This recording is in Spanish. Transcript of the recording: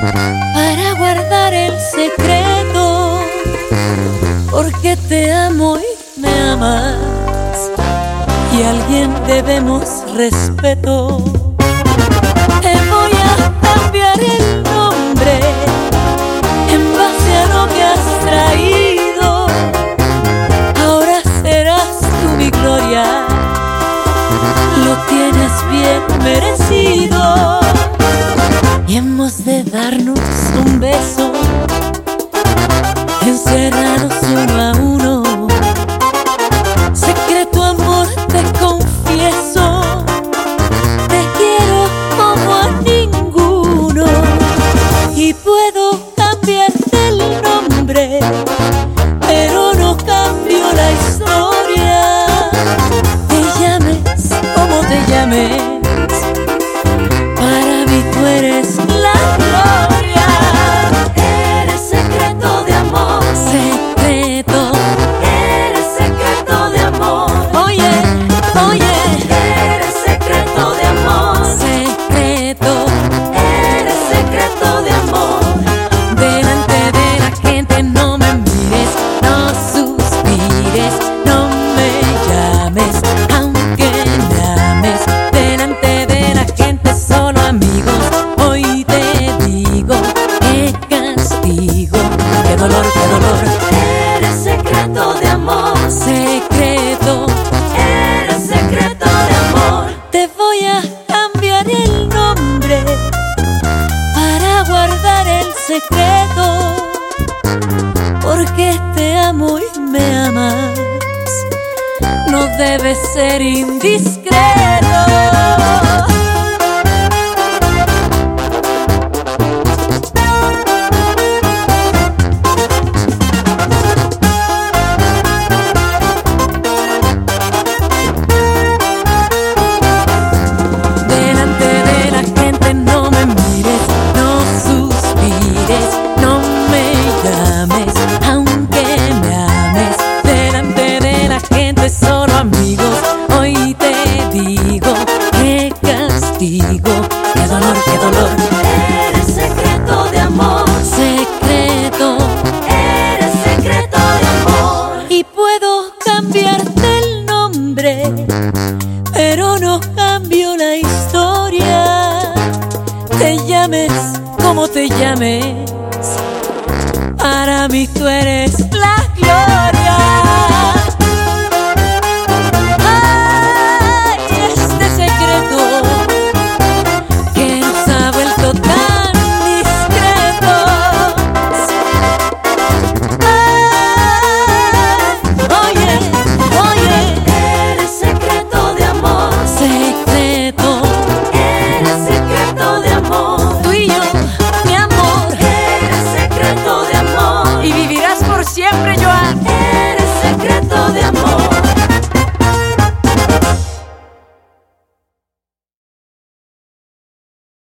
para guardar el secreto, porque te amo y me amas, y a alguien debemos respeto. Te voy a cambiar el nombre en base a lo que has traído. Ahora serás tú mi gloria, lo tienes bien merecido. Y hemos de darnos un beso, encerrados uno a uno. Secreto amor, te confieso, te quiero como a ninguno. Y puedo cambiarte el nombre, pero no cambio la historia. Te llames como te llames, para mí tú eres la gloria. Eres secreto de amor, secreto. Eres secreto de amor. Oye, oye. Eres secreto de amor, secreto. Eres secreto de amor. Delante de la gente no me mires, no suspires, no me llames, aunque me ames. Delante de la gente solo amigos. Hoy te digo, qué castigo, qué dolor, qué dolor. Eres secreto de amor, secreto. Eres secreto de amor. Te voy a cambiar el nombre para guardar el secreto, porque te amo y me amas, no debes ser indiscreto. Delante de la gente no me mires, no suspires, no me llames, aunque me ames. Delante de la gente solo amigos. Hoy te digo, qué castigo, qué dolor, qué dolor. Eres secreto de amor, secreto. Eres secreto de amor. Y puedo cambiarte el nombre, pero no cambio la historia. Te llames como te llames, para mí tú eres la gloria. Ay, este secreto que nos ha vuelto tan discretos. Ay, oye, oye. Eres secreto de amor, secreto. Eres secreto de amor. Tú y yo, mi amor. Eres secreto de amor. Y vivirás por siempre, Joan.